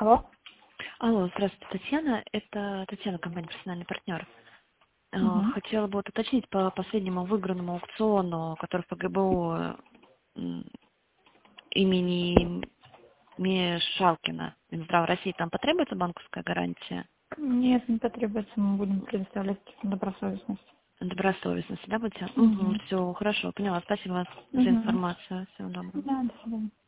Алло? Алло, здравствуйте, Татьяна. Это Татьяна, компания «Персональный партнер». Мгм. Хотела бы уточнить по последнему выигранному аукциону, который в ПГБУ имени Мешалкина, Минздрав России. Там потребуется банковская гарантия? Нет, не потребуется, мы будем предоставлять добросовестность. Добросовестность, да, будете? Угу. Все, хорошо, поняла. Спасибо за Угу. информацию. Всего доброго. Да, до свидания.